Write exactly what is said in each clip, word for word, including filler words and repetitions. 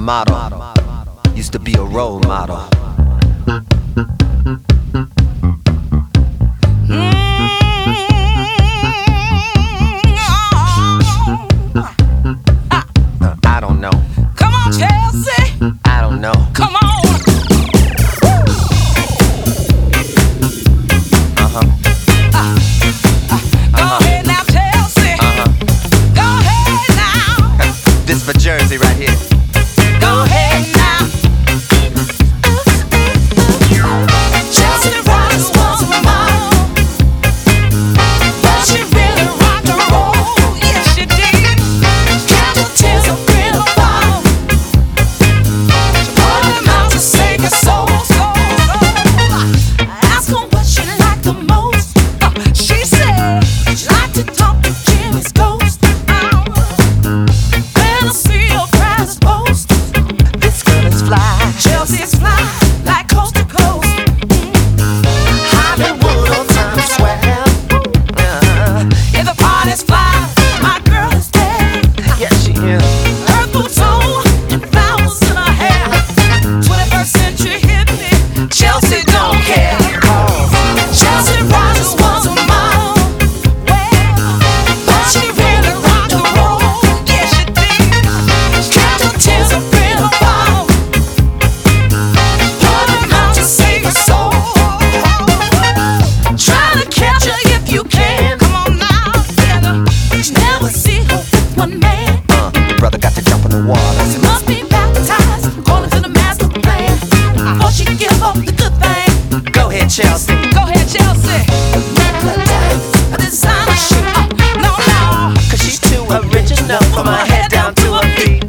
model, used to be a role model. I don't know. Come on, Chelsea. I don't know. Come on. Uh-huh. Uh, uh, go Uh-huh. ahead now, Chelsea. Uh-huh. Go ahead now. This for Jersey right here. Go ahead now. Chelsea Rogers was a model, but she really rocked and roll. Yes, she did. Candle tears up in a bottle. She poured them out to save her soul. Ask her what she liked the most. Uh, she said she liked to talk to Jimmy's ghost. Uh, when I see her prize post, This girl is fly. Chelsea's fly like coast to coast. Hollywood or Times Square. Uh, If the party's fly, my girl is dead. yeah, she is. Her boots on and flowers in her hair. twenty-first century hippie, Chelsea don't care. Chelsea Rogers was a model, well, but she really rocked and roll. Yeah, she did. Candle tears up in a bottle. Pour them out to save her soul. Try to catch her if you can. Come on now, yeah. You never see her with one man. Uh, brother got to jump in the water. She must be baptized according to the master plan. Before she give up the good thing. Go ahead, Chelsea. Go ahead, Chelsea. A designer shoe. Oh, no, no. Cause she's too original from her head down to her feet.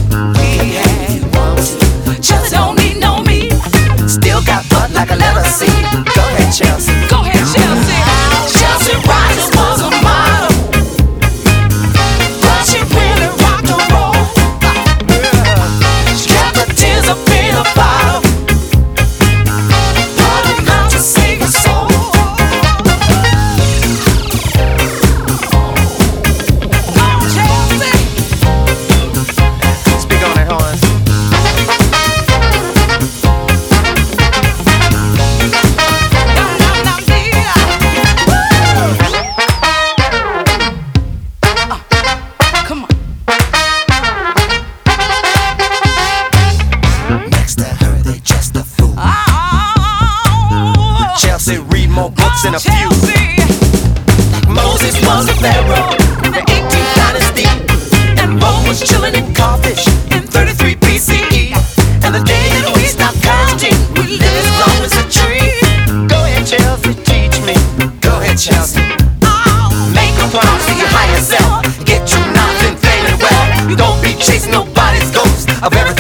Chelsea don't need no meat. Still got butt like a leather seat. Go ahead, Chelsea. Go ahead, Chelsea. Chelsea Rogers was a model, but she really rocked and roll. She kept her tears up in a bottle. Poured them out to save her soul. Go on, Chelsea. Speak on that horns. Come on. Next to her, they just a fool. Oh, Chelsea read more books than a few. Chelsea. Moses was a pharaoh in the eighteenth dynasty, and Rome was chilling in Carthage in thirty-three B C E. And the day that we stop counting, we live as long as a tree. Go ahead, Chelsea, teach me. Go ahead, Chelsea. Make a promise to your higher self. Get your nothing, failing well. You don't be chasing nobody's ghost of everything.